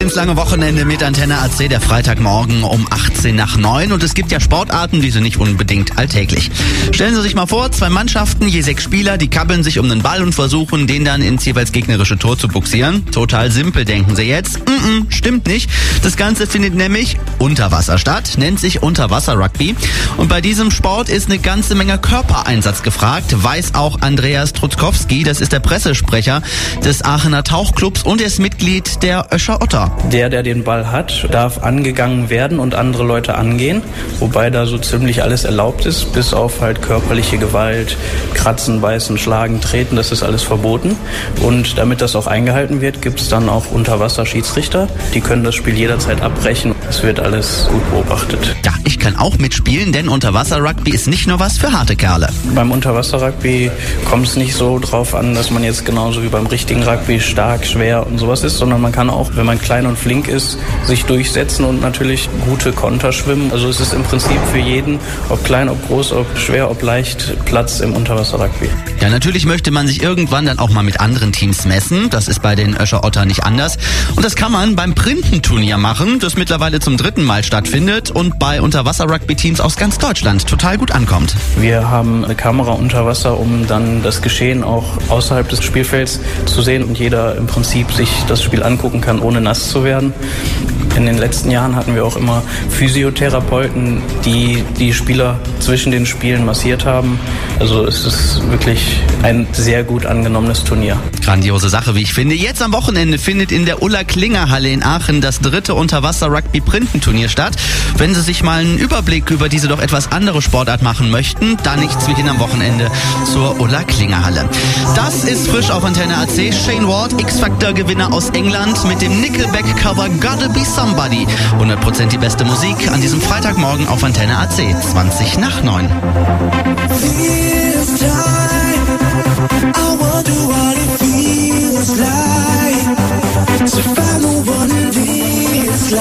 ins lange Wochenende mit Antenne AC, der Freitagmorgen um 18 nach 9. Und es gibt ja Sportarten, die sind nicht unbedingt alltäglich. Stellen Sie sich mal vor, 2 Mannschaften, je 6 Spieler, die kabbeln sich um den Ball und versuchen, den dann ins jeweils gegnerische Tor zu buxieren. Total simpel, denken Sie jetzt. Stimmt nicht. Das Ganze findet nämlich unter Wasser statt, nennt sich Unterwasser-Rugby. Und bei diesem Sport ist eine ganze Menge Körpereinsatz gefragt, weiß auch Andreas Trutzkowski. Das ist der Pressesprecher des Aachener Tauchclubs und er ist Mitglied der Öscher Otter. Der den Ball hat, darf angegangen werden und andere Leute angehen, wobei da so ziemlich alles erlaubt ist, bis auf halt körperliche Gewalt, kratzen, beißen, schlagen, treten, das ist alles verboten. Und damit das auch eingehalten wird, gibt es dann auch Unterwasser-Schiedsrichter. Die können das Spiel jederzeit abbrechen. Es wird alles gut beobachtet. Ja, ich kann auch mitspielen, denn Unterwasser-Rugby ist nicht nur was für harte Kerle. Beim Unterwasser-Rugby kommt es nicht so drauf an, dass man jetzt genauso wie beim richtigen Rugby stark, schwer und sowas ist, sondern man kann auch, wenn man klein und flink ist, sich durchsetzen und natürlich gute Konter schwimmen. Also es ist im Prinzip für jeden, ob klein, ob groß, ob schwer, ob leicht, Platz im Unterwasser-Rugby. Ja, natürlich möchte man sich irgendwann dann auch mal mit anderen Teams messen. Das ist bei den Öscher Otter nicht anders. Und das kann man beim Printenturnier machen, das mittlerweile zum 3. Mal stattfindet und bei Unterwasser-Rugby-Teams aus ganz Deutschland total gut ankommt. Wir haben eine Kamera unter Wasser, um dann das Geschehen auch außerhalb des Spielfelds zu sehen und jeder im Prinzip sich das Spiel angucken kann, ohne nass zu werden. In den letzten Jahren hatten wir auch immer Physiotherapeuten, die die Spieler zwischen den Spielen massiert haben. Also es ist wirklich ein sehr gut angenommenes Turnier. Grandiose Sache, wie ich finde. Jetzt am Wochenende findet in der Ulla-Klinger-Halle in Aachen das 3. Unterwasser-Rugby-Printenturnier statt. Wenn Sie sich mal einen Überblick über diese doch etwas andere Sportart machen möchten, dann nichts wie hin am Wochenende zur Ulla-Klinger-Halle. Das ist frisch auf Antenne AC. Shane Ward, X-Factor-Gewinner aus England mit dem Nickelback-Cover Gotta Be Somebody. 100% die beste Musik an diesem Freitagmorgen auf Antenne AC. 20 nach 9.